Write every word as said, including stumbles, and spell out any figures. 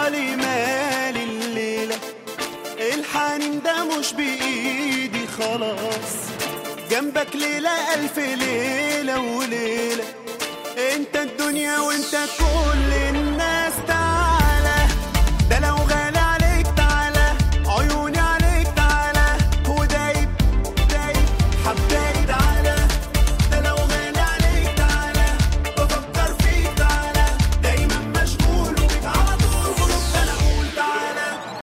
لي مال الليلة، الحنين ده مش بإيدي خلاص، جنبك ليلة ألف ليلة وليلة، انت الدنيا وانت كل الناس. تعال